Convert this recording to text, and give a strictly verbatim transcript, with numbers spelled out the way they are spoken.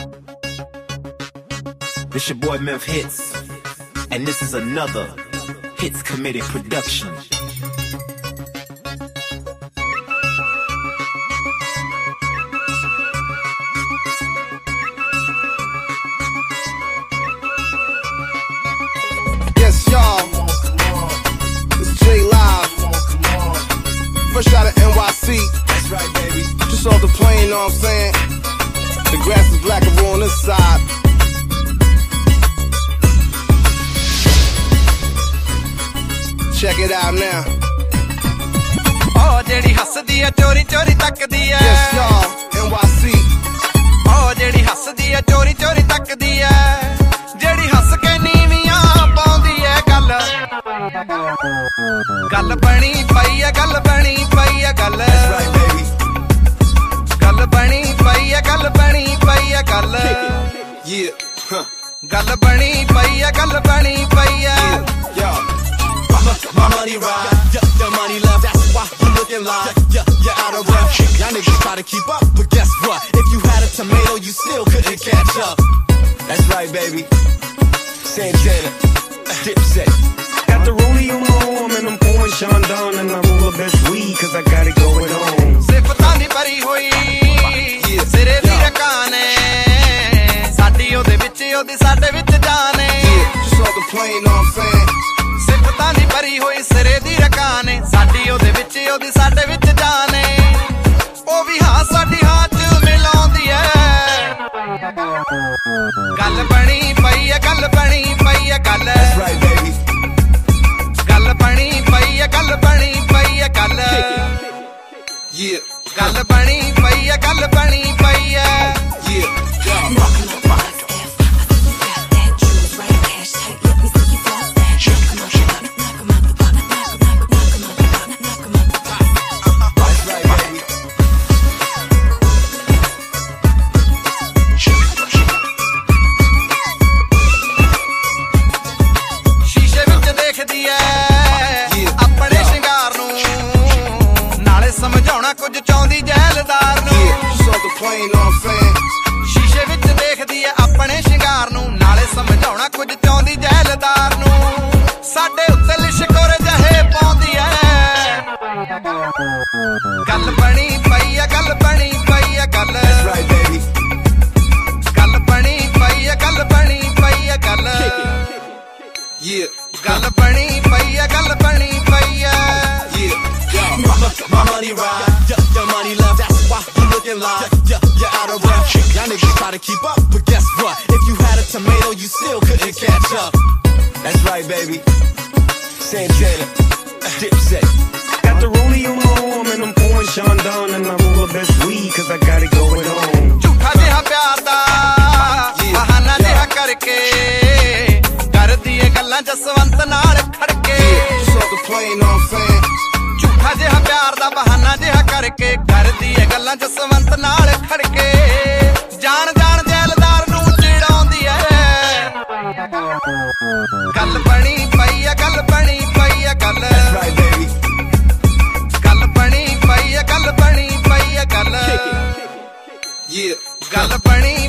This your boy Memph Hits, and this is another Hits Committed production. Yes, y'all. It's J Live. Fresh out of N Y C. That's right, baby. Just off the plane, you know what I'm saying? The grass is blacker on this side. Check it out now. Oh, jehdi hasdi hai chori chori takdi hai. Yes, y'all. N Y C. Oh, jehdi hasdi hai chori chori takdi hai. Jehdi has ke neeviyan paundi hai gal. Gal bani pai hai, gal bani pai hai gal. That's right, baby. Gal bani pai hai, gal bani pai hai gal. Yeah. Huh. Gal bani pai hai, gal bani pai hai. Y'all. My money ride, yeah, your money love, that's why you looking like, yeah, you're out of breath. Y'all niggas try to keep up, but guess what? If you had a tomato, you still couldn't catch up. That's right, baby. Santana, Dipset. Got the rollie on my arm and I'm pouring Sean Don, and I roll the best weed cause I got it going on. Siftan di bari hoi, sire di rakane, saadi ode vich odi saade vich jaane. Yeah, just off the plane, you know what I'm saying? सिफतां दी भरी होई सिरे दी रकाने साडी ओदे विच ओदी साडे विच जाने ओ भी हां साडी हां च मिलाउंदी ऐ गल बणी पई ऐ गल बणी पई ऐ गल That's right, baby. गल बणी पई ऐ गल बणी पई ऐ गल Yeah. गल बणी पई ऐ गल बणी पई ऐ Yeah. Y'all. ਸਮਝਾਉਣਾ ਕੁਝ ਚਾਹੁੰਦੀ ਜੈਲਦਾਰ ਨੂੰ Plane, you know what I'm saying? ਸ਼ੀਸ਼ੇ ਵਿੱਚ ਦੇਖਦੀ ਐ ਆਪਣੇ ਸ਼ਿੰਗਾਰ ਨੂੰ ਨਾਲੇ ਸਮਝਾਉਣਾ ਕੁਝ ਚਾਹੁੰਦੀ ਜੈਲਦਾਰ ਨੂੰ ਸਾਡੇ ਉੱਤੇ ਲਿਸ਼ਕੋਰ ਜਹੇ ਪਾਉਂਦੀ ਐ ਗੱਲ ਬਣੀ ਪਈ ਐ ਗੱਲ ਬਣੀ ਪਈ ਐ ਗੱਲ That's right, baby. ਗੱਲ ਬਣੀ ਪਈ ਐ ਗੱਲ ਬਣੀ ਪਈ ਐ ਗੱਲ Yeah. ਗੱਲ ਬਣੀ ਪਈ ਐ ਗੱਲ ਬਣੀ ਪਈ ਐ Yeah. Y'all. My, my money ride, yeah, your money love, that's why you looking like, yeah, you're out of breath. Y'all niggas try to keep up, but guess what? If you had a tomato, you still couldn't catch up. That's right, baby. Santana, Dipset. Got the rollie on my arm and I'm pouring Sean Don, and I roll the best weed cause I got it going on. ਝੂਠਾ ਜਿਹਾ ਪਿਆਰ ਦਾ ਬਹਾਨਾ ਜਿਹਾ ਕਰਕੇ ਕਰਦੀ ਏ ਗੱਲਾਂ ਜਸਵੰਤ ਨਾਲ ਖੜਕੇ Just off the plane, you know what I'm saying? ਝੂਠਾ ਜਿਹਾ ਪਿਆਰ ਦਾ ਬਹਾਨਾ ਜਿਹਾ ਕਰਕੇ ਕਰਦੀ ਏ ਗੱਲਾਂ ਜਸਵੰਤ ਨਾਲ ਖੜਕੇ ਜਾਣ ਜਾਣ ਜੈਲਦਾਰ ਨੂੰ ਚਿੜਾਉਂਦੀ ਐ ਗੱਲ ਬਣੀ ਪਈ ਐ ਗੱਲ ਬਣੀ ਪਈ ਐ ਗੱਲ That's right, baby. ਗੱਲ ਬਣੀ ਪਈ ਐ ਗੱਲ ਬਣੀ ਪਈ ਐ ਗੱਲ Yeah. ਗੱਲ ਬਣੀ